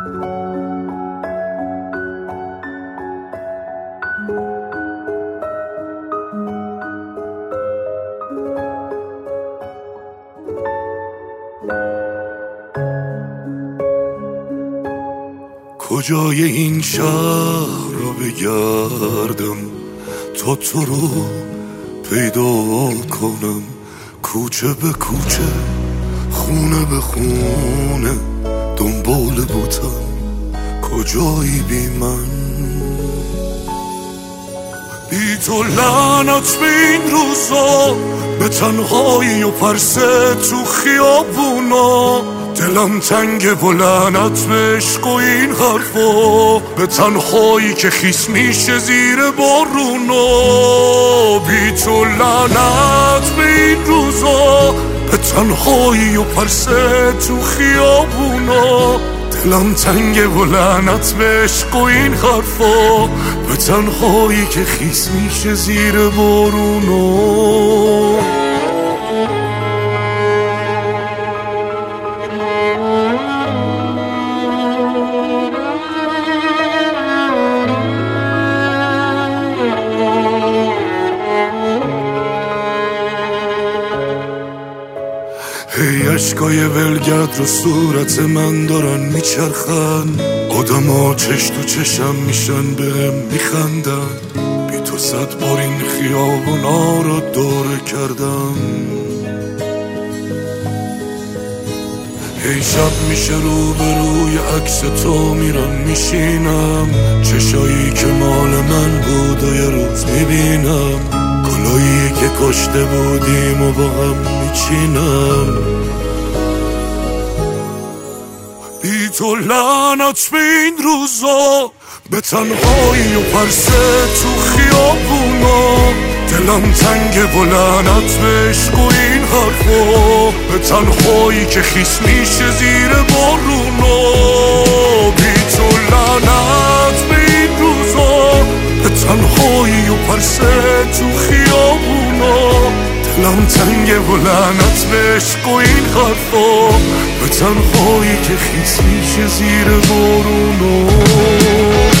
کجای این شهر رو بگردم تا تو رو پیدا کنم، کوچه به کوچه خونه به خونه دنبال بودم، کجایی بی من؟ بی تو لعنت به این روزا، به تنهایی و پرسه تو خیابونا، دلم تنگه و لعنت به عشق و این حرفا، به تنهایی که خیس میشه زیر بارونا. بی تو لعنت به این روزا، به تنهایی و پرسه تو خیابونا، دلم تنگه و لعنت به عشق و این حرفا، به تنهایی که خیس میشه زیر بارونا. هی اشکای ولگرد رو صورت من دارن میچرخن، آدما چش تو چشم میشن بهم میخندن، بی تو 100 بار این خیابونا رو دوره کردم. هی شب میشه روبروی عکس تو میرم میشینم، چشایی که مال من بود و یه روز میبینم، گلایی که کشته بودیم و با هم میچینم. بی تو لعنت به این روزا، به تنهایی و پرسه تو خیابونا، دلم تنگه و لعنت به عشق و این حرفا، به تنهایی که خیس میشه زیر بارونا. بی تو لعنت به این روزا، به تنهایی و پرسه تو خیابونا، دلم تنگه و لعنت به عشق و این حرفا، به تنهایی که خیس میشه زیر بارونا.